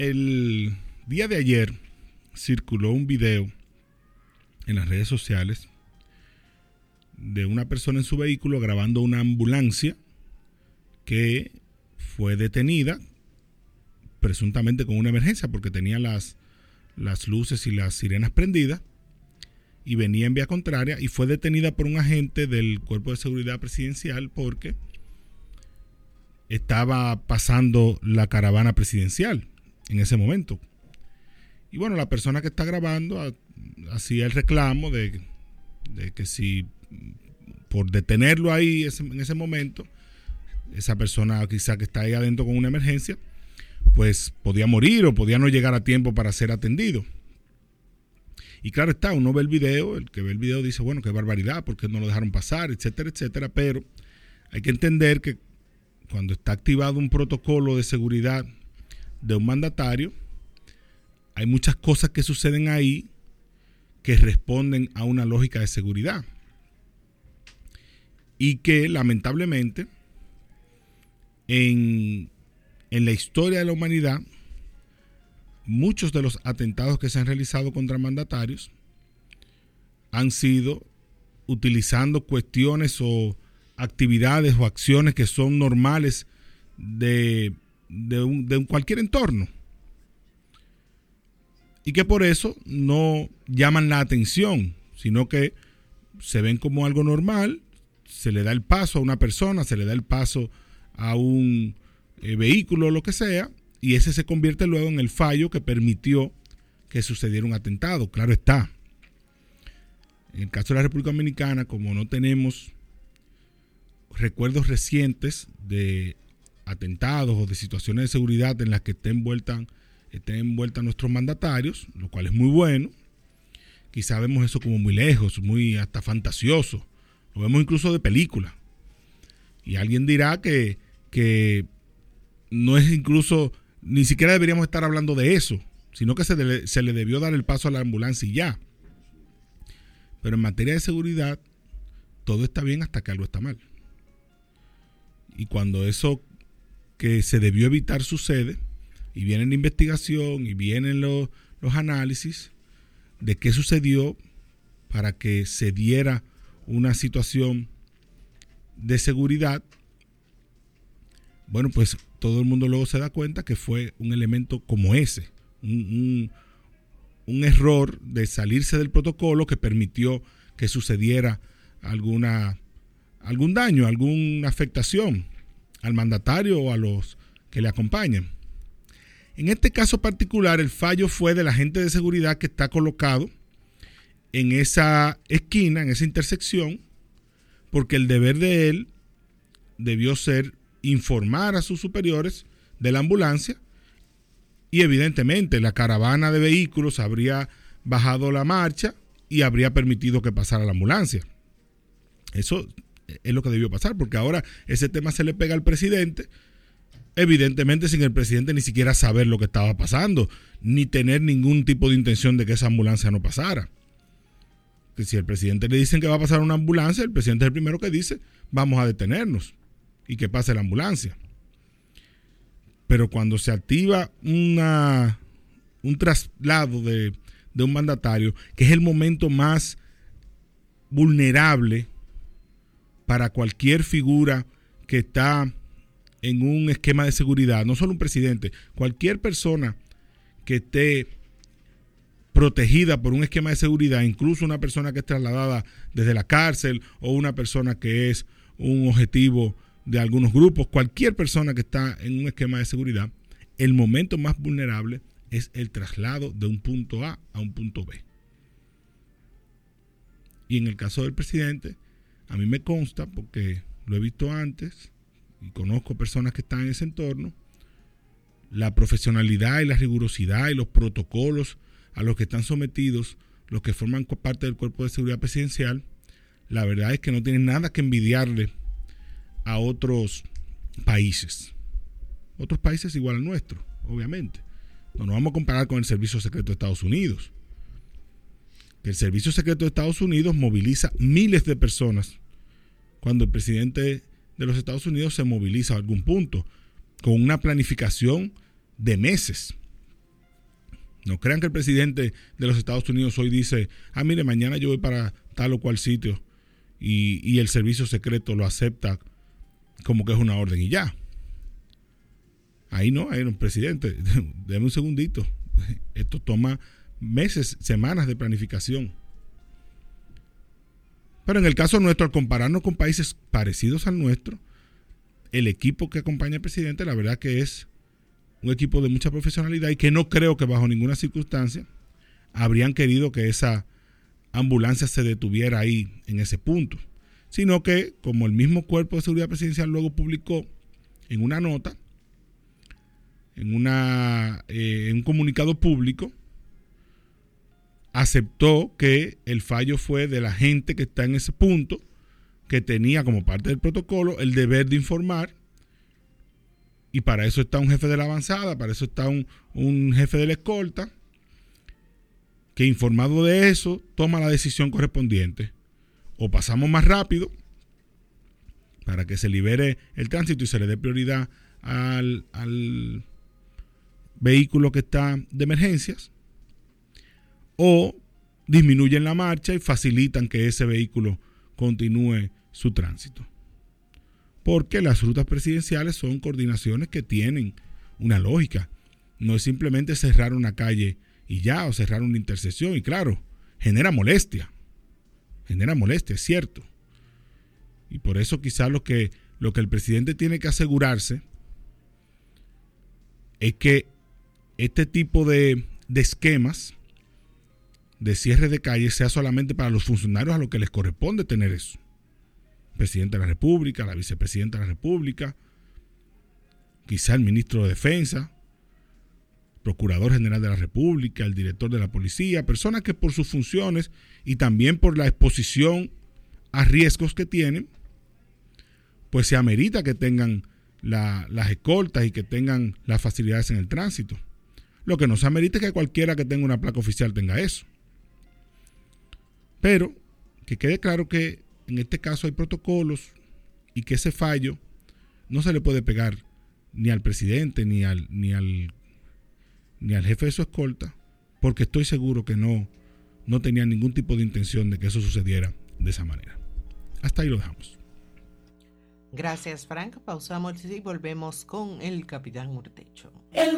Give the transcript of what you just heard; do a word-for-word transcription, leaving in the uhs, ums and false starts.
El día de ayer circuló un video en las redes sociales de una persona en su vehículo grabando una ambulancia que fue detenida presuntamente con una emergencia porque tenía las, las luces y las sirenas prendidas y venía en vía contraria y fue detenida por un agente del Cuerpo de Seguridad Presidencial porque estaba pasando la caravana presidencial en ese momento. Y bueno, la persona que está grabando hacía el reclamo de, de que si por detenerlo ahí en ese momento, esa persona quizá que está ahí adentro con una emergencia, pues podía morir o podía no llegar a tiempo para ser atendido. Y claro está, uno ve el video, el que ve el video dice, bueno, qué barbaridad, ¿por qué no lo dejaron pasar? Etcétera, etcétera. Pero hay que entender que cuando está activado un protocolo de seguridad de un mandatario, hay muchas cosas que suceden ahí que responden a una lógica de seguridad. Y que lamentablemente en, en la historia de la humanidad, muchos de los atentados que se han realizado contra mandatarios han sido utilizando cuestiones o actividades o acciones que son normales de, de, un, de un cualquier entorno. Y que por eso no llaman la atención, sino que se ven como algo normal, se le da el paso a una persona, se le da el paso a un eh, vehículo o lo que sea, y ese se convierte luego en el fallo que permitió que sucediera un atentado. Claro está. En el caso de la República Dominicana, como no tenemos recuerdos recientes de atentados o de situaciones de seguridad en las que estén envueltas estén envueltas nuestros mandatarios, lo cual es muy bueno, quizá vemos eso como muy lejos, muy hasta fantasioso, lo vemos incluso de película. Y alguien dirá que, que no es incluso, ni siquiera deberíamos estar hablando de eso, sino que se, de, se le debió dar el paso a la ambulancia y ya. Pero en materia de seguridad, todo está bien hasta que algo está mal. Y cuando eso que se debió evitar sucede, y viene la investigación y vienen los, los análisis de qué sucedió para que se diera una situación de seguridad, bueno, pues todo el mundo luego se da cuenta que fue un elemento como ese, un, un, un error de salirse del protocolo que permitió que sucediera alguna, algún daño, alguna afectación al mandatario o a los que le acompañan. En este caso particular, el fallo fue del agente de seguridad que está colocado en esa esquina, en esa intersección, porque el deber de él debió ser informar a sus superiores de la ambulancia y evidentemente la caravana de vehículos habría bajado la marcha y habría permitido que pasara la ambulancia. Eso es lo que debió pasar, porque ahora ese tema se le pega al presidente, evidentemente sin el presidente ni siquiera saber lo que estaba pasando, ni tener ningún tipo de intención de que esa ambulancia no pasara. Que si el presidente le dicen que va a pasar una ambulancia, el presidente es el primero que dice, vamos a detenernos y que pase la ambulancia. Pero cuando se activa una, un traslado de, de un mandatario, que es el momento más vulnerable para cualquier figura que está en un esquema de seguridad, no solo un presidente, cualquier persona que esté protegida por un esquema de seguridad, incluso una persona que es trasladada desde la cárcel o una persona que es un objetivo de algunos grupos, cualquier persona que está en un esquema de seguridad, el momento más vulnerable es el traslado de un punto A a un punto B. Y en el caso del presidente, a mí me consta, porque lo he visto antes, y conozco personas que están en ese entorno, la profesionalidad y la rigurosidad y los protocolos a los que están sometidos los que forman parte del Cuerpo de Seguridad Presidencial, la verdad es que no tienen nada que envidiarle a otros países. Otros países igual al nuestro, obviamente. No nos vamos a comparar con el Servicio Secreto de Estados Unidos. El Servicio Secreto de Estados Unidos moviliza miles de personas cuando el presidente de los Estados Unidos se moviliza a algún punto con una planificación de meses No crean que el presidente de los Estados Unidos hoy dice, ah, mire, mañana yo voy para tal o cual sitio y, y el servicio secreto lo acepta como que es una orden y ya. Ahí no, ahí no, presidente, déme un segundito. Esto toma meses, semanas de planificación. Pero en el caso nuestro, al compararnos con países parecidos al nuestro, el equipo que acompaña al presidente, la verdad que es un equipo de mucha profesionalidad y que no creo que bajo ninguna circunstancia habrían querido que esa ambulancia se detuviera ahí en ese punto, sino que, como el mismo Cuerpo de Seguridad Presidencial luego publicó en una nota, en, una, eh, en un comunicado público, aceptó que el fallo fue de la gente que está en ese punto, que tenía como parte del protocolo el deber de informar, y para eso está un jefe de la avanzada, para eso está un, un jefe de la escolta, que informado de eso toma la decisión correspondiente. O pasamos más rápido para que se libere el tránsito y se le dé prioridad al, al vehículo que está de emergencias, o disminuyen la marcha y facilitan que ese vehículo continúe su tránsito. Porque las rutas presidenciales son coordinaciones que tienen una lógica. No es simplemente cerrar una calle y ya, o cerrar una intersección. Y claro, genera molestia. Genera molestia, es cierto. Y por eso quizás lo que, lo que el presidente tiene que asegurarse es que este tipo de, de esquemas de cierre de calles sea solamente para los funcionarios a los que les corresponde tener eso. Presidente de la República, la vicepresidenta de la República, quizá el ministro de Defensa, Procurador General de la República, el director de la policía, personas que por sus funciones y también por la exposición a riesgos que tienen, pues se amerita que tengan la, las escoltas y que tengan las facilidades en el tránsito. Lo que no se amerita es que cualquiera que tenga una placa oficial tenga eso. Pero que quede claro que en este caso hay protocolos y que ese fallo no se le puede pegar ni al presidente ni al, ni al, ni al jefe de su escolta, porque estoy seguro que no, no tenía ningún tipo de intención de que eso sucediera de esa manera. Hasta ahí lo dejamos. Gracias, Frank. Pausamos y volvemos con el capitán Urtecho.